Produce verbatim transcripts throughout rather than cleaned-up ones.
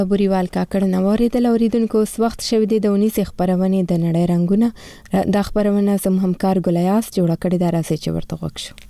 بوریوال کاکړ نوریدل اوریدونکو اوس وخت شوی دی د اونیس خبرونه د نړۍ رنگونه د خبرونه زم همکار ګلیاس جوړ کړی دا راځي چې ورته وښو.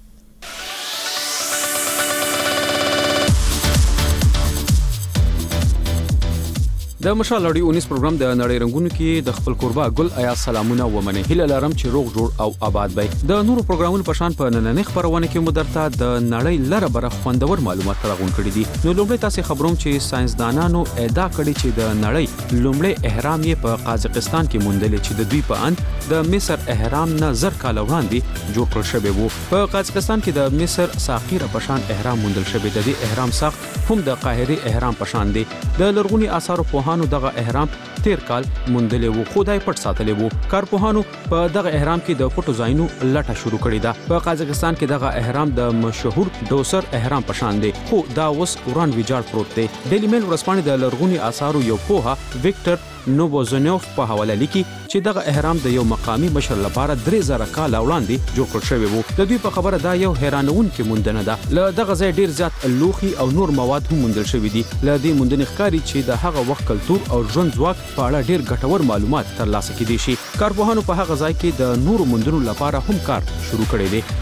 د مشال اړي اونیس پروګرام د نړۍ رنگونو کې د خپل قربا ګل آیا سلامونه ومنه هله لرم چې روغ جوړ او آباد وي. د نورو پروګرامونو په شان په نننې خبرونه کې مدرته د نړۍ لره بره خوندور معلومات راغون کړي دي. نو لومړی تاسو خبروم چې ساينسدانانو ادعا کړې چې د نړۍ لومړی اهرام یې په قازقستان کې موندل چې د دوی په اند د مصر اهرام نه زر کال وړاندې جوړ کړل شوی وو. په قازقستان کې د مصر ساقيره په شان اهرام موندل شوی دی. د اهرام ساخت هم د قاهره اهرام په شان دی. د لرغونی آثار په نو دغه اهرام تیر کال موندلې وو خدای پټ ساتلې وو. کارپوهانو په دغه اهرام کې د پټو ځایونو لټه شروع کړې ده. په قازقستان کې دغه اهرام د مشهور دوسر اهرام په شان دی خو دا اوس وران ویجاړ پروت دی. ډیلی میل ورسپانې د لرغونی آثارو یو پوها وکټر نوبوزنوف په حواله لیکي چې دغه اهرام د یو مقامی مشر لپاره درې زره کال وړاندې جوړ کړل شوی وو. د دوی په خبره دا یو حیرانونکې موندنه ده. له دغه ځای ډیر زیات لوخي او نور مواد هم موندل شوی دي. له دې موندنې ښکاري چې د هغه وخت کلتور او ژوند ځواک په اړه ډیر ګټور معلومات ترلاسه کړي شي. کارپوهانو په هغه ځای کې د نورو موندنو لپاره هم کار شروع کړی دی.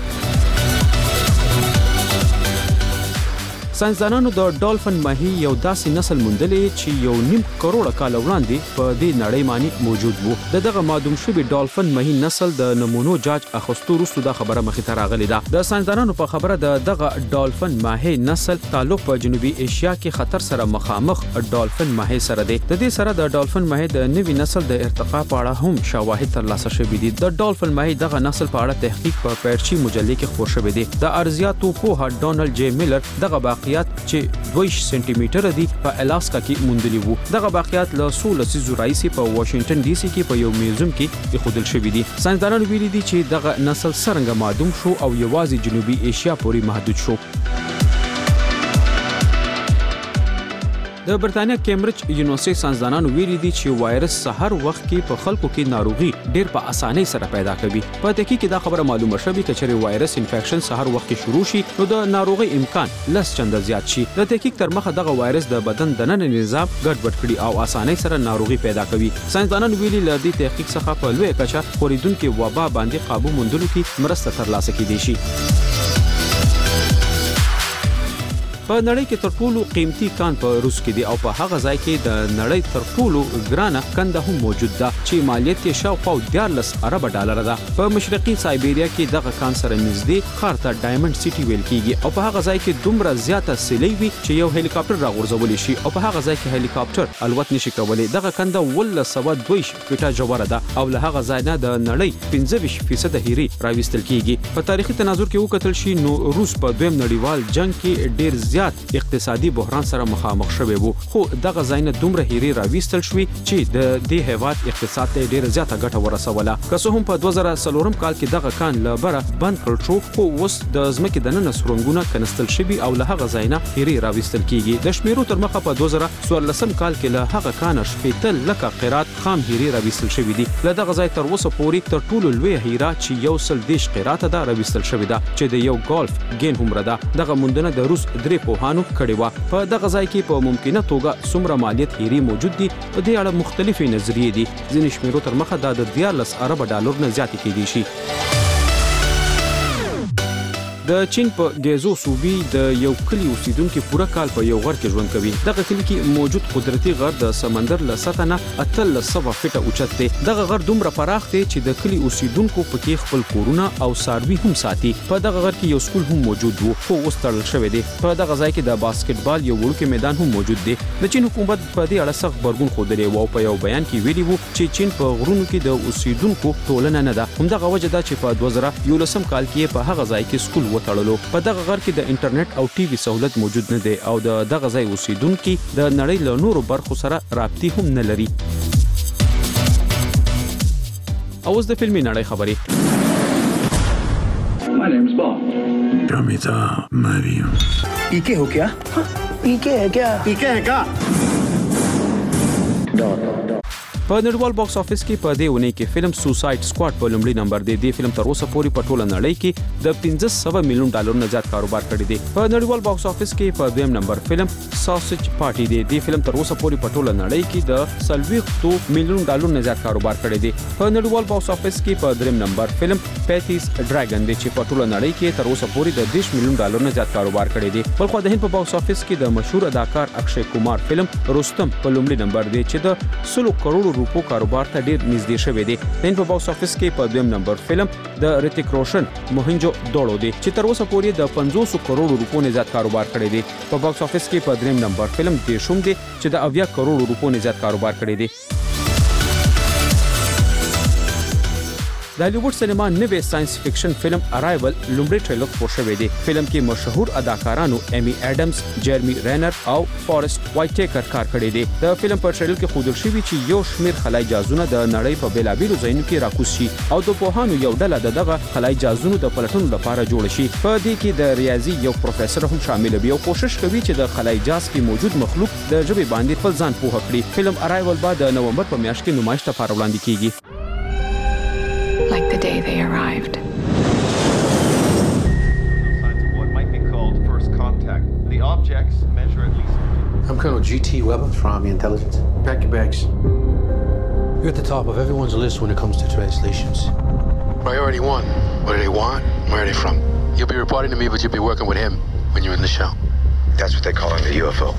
ساينسدانانو د ډالفن ماهی یو داسې نسل موندلې چې یو نیم کروڑه کال وړاندې په دې نړۍ باندې موجود وو. د دغه معدوم شوی ډالفن ماهی نسل د نمونو جاج اخستو وروسته د خبره مخې ته راغلې ده. د ساينسدانانو په خبره د دغه ډالفن ماهی نسل تعلق په جنوبي ایشیا کې خطر سره مخامخ ډالفن ماهی سره دی. د دې سره د ډالفن ماهی د نوي نسل د ارتقا په اړه هم شواهد ترلاسه شوي دي. د ډالفن ماهی دغه نسل په اړه تحقیق په پیرچی مجلې کې خپور شوی دی. د ارضیاتو پوها ډونالد جی میلر دغه باقیات چې دوه سانتي متره دي په الاسکا کې موندلي وو. دغه باقیات له سولې سيزو رئیسي په واشنگټن ډي سي کې په یو میوزیم کې ایښودل شوی دي. ساينسدانانو ویلي دي چې دغه نسل څنګه معدوم شو او یوازې جنوبي ایشیا پورې محدود شو. د برتانیا کیمبرج یونیورسيټي ساينسدانانو ویلي دي چې وایرس سحر وخت کې په خلکو کې ناروغي ډیر په اسانۍ سره پیدا کوي. په تحقیق کې دا خبره معلومه شوه چې چېرې وایرس انفیکشن سحر وخت کې شروع شي نو د ناروغي امکان لس چنده زیات شي. د تحقیق تر مخه دغه وایرس د بدن دننه نظام ګډوډ کړي او اسانۍ سره ناروغي پیدا کوي. ساينسدانانو ویلي ل دې تحقیق څخه په لوی کچه خوريدونکو وبا باندې قابو موندلو کې مرسته ترلاسه کیدي شي. په نړۍ کې تر ټولو قیمتي کان په روس کې دی او په هغه ځای کې د نړۍ تر ټولو ګرانه کنده هم موجود ده چې مالیت یې شاوخوا دیارلس ارب ډالر ده. په مشرقي سایبیریا کې دغه کان سره نږدې ښار ته ډایمنډ سيټي ویل کیږي او په هغه ځای کې دومره زیاته سیلۍ وي چې یو هلیکاپټر راغورځول شي او په هغه ځای کې هلیکاپټر الوت نشي کولای. دغه کنده ول سوا دوه فیټه جوړه ده او له هغه ځای نه د نړۍ پنځه ویشت فیصد هيري راوستل کیږي. په تاریخي تناظر کې وکتل شي نو روس په دویم نړیوال جنگ کې ډیر اقتصادي بحران سره مخامخ شوی وو خو دغه ځاینه دومره هيري راويستل شوی چې د دې هیواد اقتصاد ته ډیره زیاته ګټه ورسوله. که څه هم په دوه زره څلور کال کې دغه کان لبره بند کړ شو خو اوس د ځمکې د نن سرنګونه کنستل شوی او له هغه ځاینه هيري راويستل کیږي. د شمیرو تر مخه په دوه زره څوارلس کال کې له هغه کان شپېته لکه قرات خام هيري راويستل شوی دي. له دغه ځای تر اوسه پورې تر ټولو لوی هيرا چې یو سل دیش قرات ده راويستل شوی ده چې د یو ګولف ګین هم رده. دغه موندنه د روس درې پوهانو کړي و. په دغه ځای کې په ممکنه توګه څومره مالیت هيري موجود دي په دې اړه مختلفې نظریې دي. ځینې شمیرو تر مخه دا د دیارلس ارب ډالر نه زیاتې کېدي شي. د چین په ګیزو صوبې د یو کلی اوسیدونکو پوره کال په یو غر کې ژوند کوي. دغه کلی کې موجود قدرتي غر د سمندر له سطح نه اتل سوا فټه اوچت دی. دغه غر دومره پراخ دی چې د کلی اوسیدونکو پکې خپل کورونه او ساروي هم ساتي. په دغه غر کې یو سکول هم موجود وو خو اوس تړل شوی دی. په دغه ځای کې د باسکټبال یو وړوکی میدان هم موجود دی. د چین حکومت په دې اړه سخت غبرګون ښودلی و او په یو بیان کې ویلي وو چې چین په غرونو کې د اوسیدونکو ټولنه نه ده. همدغه وجه ده چې په دوه زره یولسم کال کې په هغه ځای کې سکول وتړلو. په دغه غر کې د انټرنیټ او ټي وي سہولت موجود نه دی او د دغه ځای اوسیدونکو د نړۍ له نورو برخو سره رابطې هم نه لري. اوس د فلمي نړۍ خبرې. My name is Bond. Ramita Mariam. पीके हो क्या? पीके है क्या? पीके है क्या? په نړیوال باکس افیس کې په دې ونې کې فلم سوساید سکواډ په لومړي نمبر دی. د فلم تر اوسه پورې په ټوله نړۍ کې د پنځه سوه میلیون ډالر نه زیات کاروبار کړی دی. په نړیوال باکس افیس کې په دویم نمبر فلم ساسج پارټي دی. د فلم تر اوسه پورې په ټوله نړۍ کې د سلويختو میلیون ډالر نه زیات کاروبار کړی دی. په نړیوال باکس افیس کې په دریم نمبر فلم پیتیس ډراګن دی چې په ټوله نړۍ کې تر اوسه پورې د دیش میلیون ډالر نه زیات کاروبار کړی دی. بلخو د هند په باکس افیس کې د مشهور اداکار اکشي کومار فلم رستم په لومړي نمبر دی چې د سلو کروڑو روپو کاروبار ته ډیر نږدې شوی دی. د هند په باکس افیس کې په دویم نمبر فلم د ریتیک روشن موهنجو دوړو دی چې تر اوسه پورې د پنځوس کروڑو روپو نه زیات کاروبار کړی دی. په باکس افیس کې په دریم نمبر فلم دیشوم دی چې د اویا کروڑو روپو نه زیات کاروبار کړی دی. د هالیوډ سینما نوې ساينس فکشن فلم ارایول لومړی ټریلر خپور شوی دی. فلم کې مشهور اداکارانو ایمی اډمز، جیرمی رینر او فارست وایټیکر کار کړی دی. د فلم په ټریلر کې ښودل شوی چې یو شمېر خلای جازونه د نړۍ په بیلابیلو ځایونو کې راکوز شي او د پوهانو یو ډله د دغه خلای جازونو د پلټنو لپاره جوړ شي. په دې کې د ریاضي یو پروفیسور هم شامل وي او کوشش کوي چې د خلای جاز کې موجود مخلوق د ژبې باندې خپل ځان پوه کړي. فلم ارایول بعد د نومبر په میاشت کې نمایش ته وړاندې کیږي. Like the day they arrived. Signs of what might be called first contact. The objects measure at least. I'm Colonel G T Weber from Army Intelligence. Pack your bags. You're at the top of everyone's list when it comes to translations. Priority one. What do they want? Where are they from? You'll be reporting to me, but you'll be working with him when you're in the show. That's what they call it, the U F O.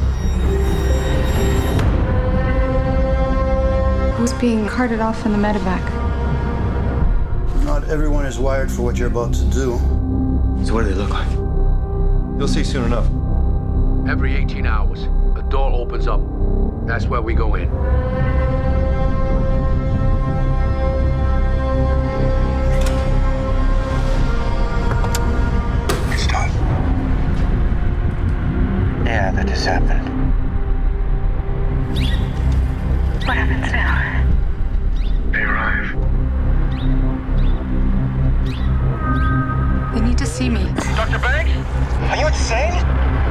Who's being carted off in the medevac? Not everyone is wired for what you're about to do. So what do they look like? You'll see soon enough. Every eighteen hours, a door opens up. That's where we go in. It's done. Yeah, that just happened. What happens now? They arrive. They need to see me. Doctor Banks? Are you insane?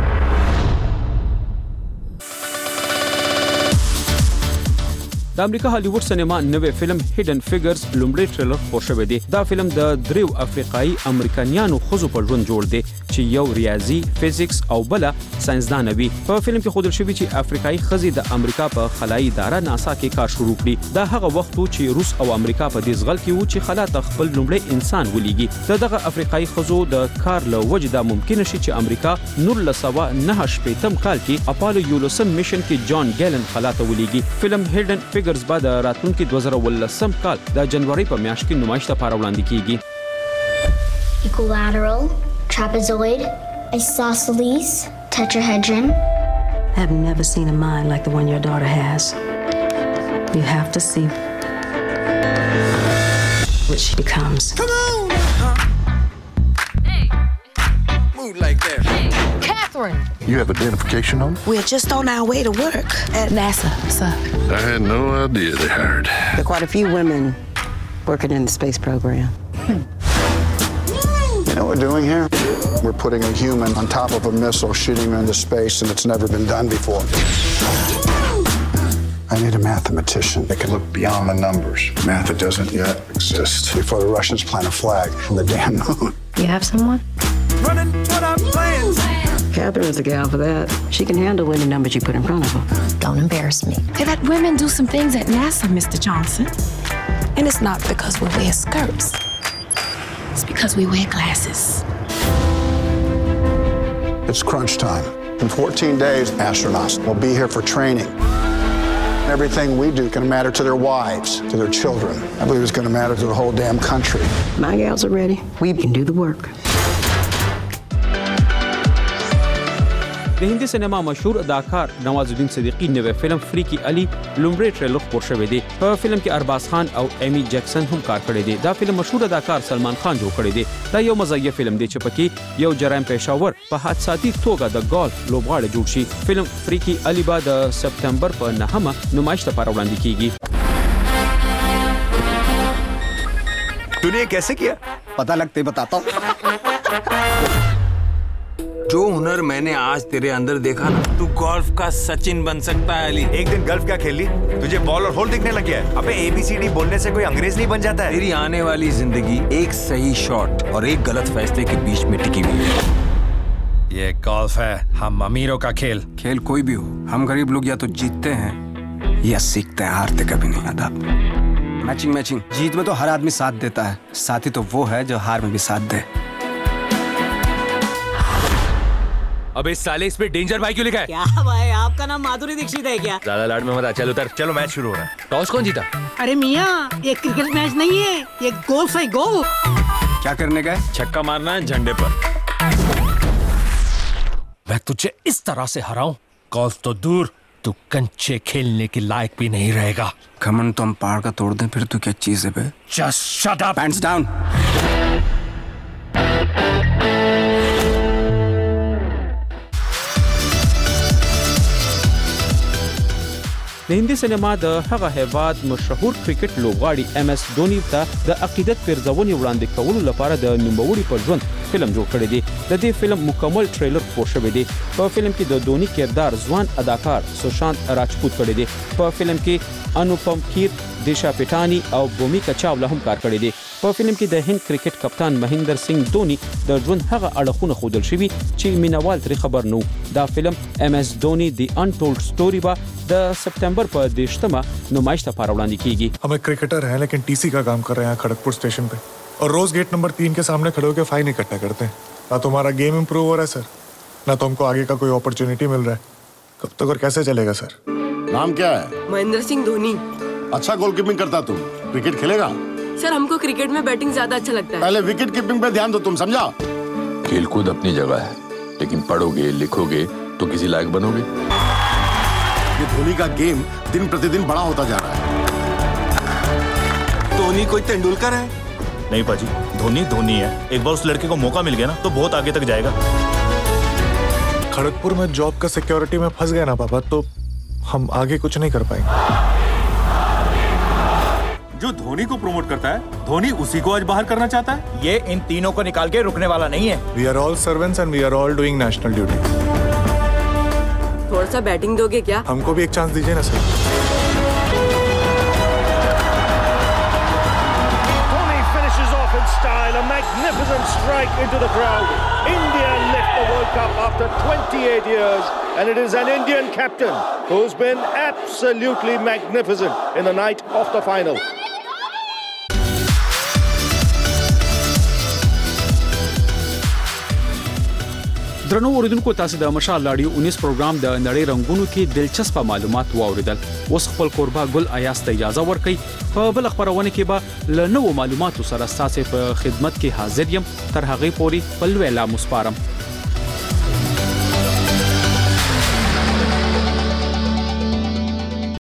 د امریکا هالیوډ سینما نوې فلم هیډن فیګرز لومړی ټریلر خپور شوی دی. دا فلم د دریو افریقایي امریکایانو خزو په ژوند جوړ دی چې یو ریاضي، فزیکس او بل ساينسدان وي. په فلم کې ښودل شوی چې افریقایي خزي د امریکا په خلایي اداره ناسا کې کار شروع کړي. دا هغه وخت و چې روس او امریکا په دې ځغل کې و چې خلا ته خپل لومړی انسان ولېږي. دغه افریقایي خزو د کار له وجې دا ممکن شي چې امریکا نولس سوه نهه شپېتم کال کې اپالو یولسم میشن کې جان ګیلن خلا ته ولېږي. فلم هیډن فیګرز بعد راتلونکي دوه زره ولسم کال د جنوري په میاشت کې نمایش ته وړاندې کیږي. Equilateral, trapezoid, isosceles, tetrahedron. I've never seen a mind like the one your daughter has. You have to see what she becomes. Come on! Hey! Move like that. Catherine! You have identification on? We're just on our way to work at NASA, sir. I had no idea they hired. There are quite a few women working in the space program. You know what we're doing here? We're putting a human on top of a missile, shooting him into space, and it's never been done before. I need a mathematician that can look beyond the numbers. Math that doesn't yet exist. Before the Russians plant a flag on the damn moon. You have someone? Running what I'm playing. Catherine's the gal for that. She can handle any numbers you put in front of her. Don't embarrass me. They let women do some things at NASA, Mister Johnson. And it's not because we wear skirts. It's because we wear glasses. It's crunch time. In fourteen days, astronauts will be here for training. Everything we do can matter to their wives, to their children. I believe it's going to matter to the whole damn country. My gals are ready. We can do the work. د هندي سینما مشهور اداکار نوازالدین صدیقی نوې فلم فریکی علی لومړی ټریلر خپور شوی دی. په فلم کې ارباز خان او ایمی جیکسن هم کار کړی دی. دا فلم مشهور اداکار سلمان خان جوړ کړی دی. دا یو مزاحیه فلم دی چې پکې یو جرایم پیښور په حادثاتي توګه د ګالف لوبغاړی جوړ شي. فلم فریکی علی به د سپتمبر په نهمه نمایش ته وړاندې کیږي. तूने कैसे किया? पता लगते बताता हूँ. जो हुनर मैंने आज तेरे अंदर देखा ना, तू गोल्फ का सचिन बन सकता है अली। एक दिन गोल्फ क्या खेल ली, तुझे बॉल और होल दिखने लग गया है। अबे एबीसीडी बोलने से कोई अंग्रेज नहीं बन जाता है। तेरी आने वाली जिंदगी एक सही शॉट और एक गलत फैसले के बीच में टिकी हुई है। ये गोल्फ है, हम अमीरों का खेल। खेल कोई भी हो, हम गरीब लोग या तो जीतते हैं या सीखते हैं, हारते कभी नहीं। आदाब। Matching matching. जीत में तो हर आदमी साथ देता है, साथी तो वो है जो हार में भी साथ दे। अबे साले इस पे डेंजर भाई क्यों लिखा है? क्या भाई, आपका नाम माधुरी दीक्षित है क्या? ज्यादा लाड में मत आ, चल उतर। चलो मैच शुरू हो रहा है। टॉस कौन जीता? अरे मियाँ, ये क्रिकेट मैच नहीं है, ये गोल्फ है, गोल्फ। क्या करने का है? छक्का मारना है झंडे पर। मैं तुझे इस तरह से हराऊं, गोल्फ तो दूर, तू कंचे खेलने के लायक भी नहीं रहेगा। घमंड तो हम पहाड़ का तोड़ दें, फिर तू क्या चीज है बे? Just shut up. Pants down. د هندي سینما د هغه هیواد مشهور کرکټ لوبغاړي ایم اس دوني ته د عقیدت پیرزونې وړاندې کولو لپاره د نوموړي پر ژوند فلم جوړ کړی دی. د دې فلم مکمل ټریلر خپور شوی دی. په فلم کې د دوني کردار ځوان اداکار سوشانت راجپوت کړی دی. په فلم کې انوپم کھیر، دیشا پیټانی او بومیکا چاولا هم کار کړی دی. په فلم کې د هند کرکټ کپتان مهندر سنگھ دوني د ژوند هغه اړخونه ښودل شوي چې مینوال ترې خبر نه و. دا فلم ایم اس دوني دی انټولډ سټوري به د سپتمبر पर देशतमा नुमाइश पर वड़ांदी कीगी। हम एक क्रिकेटर हैं लेकिन टीसी का काम कर रहे हैं खड़गपुर स्टेशन पे, और रोज गेट नंबर तीन के सामने खड़े होकर फाइन इकट्ठा करते हैं। ना तुम्हारा गेम इम्प्रूव हो रहा है सर, ना तो हमको आगे का कोई अपॉर्चुनिटी मिल रहा है। कब तक और कैसे चलेगा सर? नाम क्या है? महेंद्र सिंह धोनी। अच्छा गोलकीपिंग करता तुम, क्रिकेट खेलेगा? सर हमको क्रिकेट में बैटिंग ज्यादा अच्छा लगता है। पहले विकेट कीपिंग पे ध्यान दो तुम, समझा? खेलकूद अपनी जगह है, लेकिन पढ़ोगे लिखोगे तो किसी लायक बनोगे। ये धोनी का गेम दिन प्रतिदिन बड़ा होता जा रहा है। धोनी कोई तेंदुलकर है? नहीं पाजी, धोनी धोनी है। एक बार उस लड़के को मौका मिल गया ना तो बहुत आगे तक जाएगा। खड़गपुर में जॉब का सिक्योरिटी में फंस गया ना पापा, तो हम आगे कुछ नहीं कर पाएंगे। जो धोनी को प्रमोट करता है, धोनी उसी को आज बाहर करना चाहता है। ये इन तीनों को निकाल के रुकने वाला नहीं है। We are all servants and we are all doing national duty. थोड़ा सा बैटिंग दोगे क्या? हमको भी एक चांस दीजिए ना sir. Dhoni finishes off in style, a magnificent strike into the crowd. India lift the World Cup after twenty-eight years, and it is an Indian captain who's been absolutely magnificent in the night of the final. درنو اوریدونکو، تاسو د مشال لاډیو انیس پروګرام د نړۍ رنگونو کې دلچسپ معلومات واوریدل. اوس خپل قربا ګل ایاس ته اجازه ورکړئ. په بل خبرونه کې به له نوو معلوماتو سره تاسو په خدمت کې حاضر یم. تر هغه پورې په لوی لا مسپارم.